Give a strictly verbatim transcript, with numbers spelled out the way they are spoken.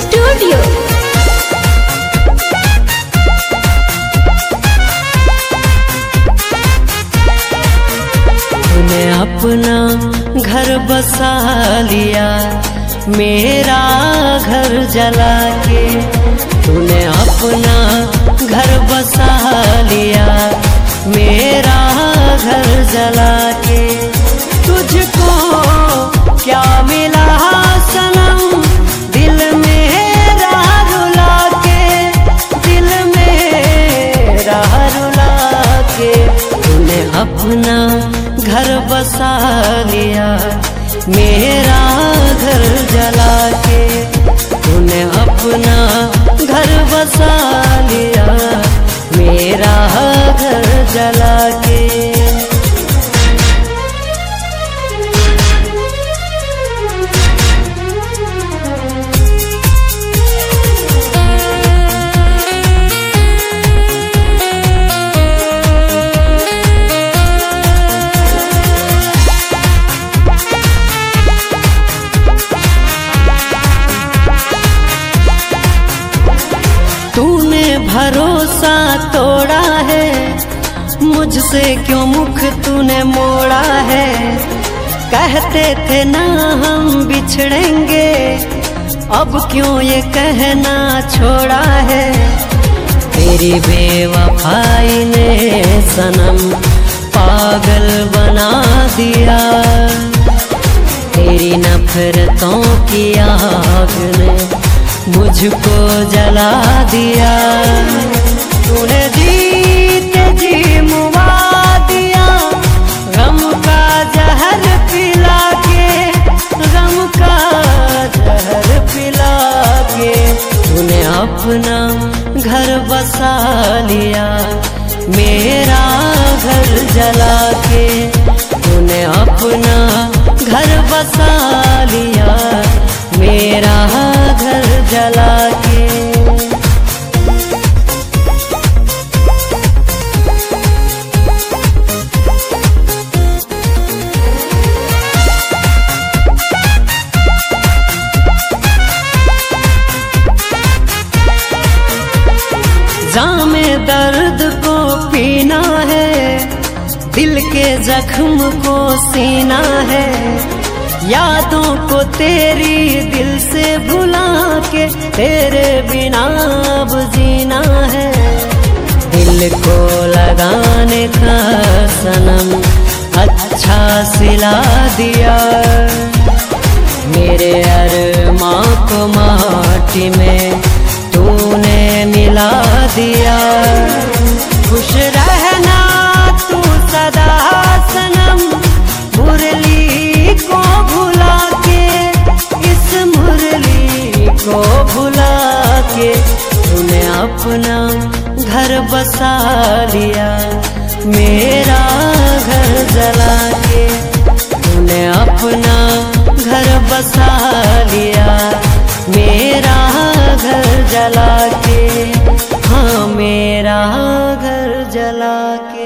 Studio. तूने अपना घर बसा लिया, मेरा घर जला के। तूने अपना घर बसा लिया, मेरा घर जला के। तुझको क्या मिला सनम, दिल मेरा रुला के, दिल मेरा रुला के। तूने अपना घर बसा लिया, मेरा घर जला के। तूने अपना घर बसा लिया, मेरा घर जला के। तूने भरोसा तोड़ा है, मुझसे क्यों मुख तूने मोड़ा है। कहते थे ना हम बिछड़ेंगे, अब क्यों ये कहना छोड़ा है। तेरी बेवफाई ने सनम पागल बना दिया, तेरी नफरतों की आग ने मुझको जला दिया। तूने जीते जी मुआ दिया, गम का जहर पिला के, गम का जहर पिला के। तूने अपना घर बसा लिया, मेरा घर जला के। तूने अपना घर बसा लिया, मेरा घर जला के। जामे दर्द को पीना है, दिल के जख्म को सीना है। यादों को तेरी दिल से भुला के, तेरे बिना अब जीना है। दिल को लगाने का सनम अच्छा सिला दिया, मेरे अरमां को माटी में तूने मिला दिया। खुश रहना तू सदा सनम, मुरली को भुला के, इस मुरली को भुला के। तूने अपना घर बसा लिया, मेरा घर जला के। तूने अपना घर बसा लिया, मेरा घर जला के। हाँ, मेरा घर जला के।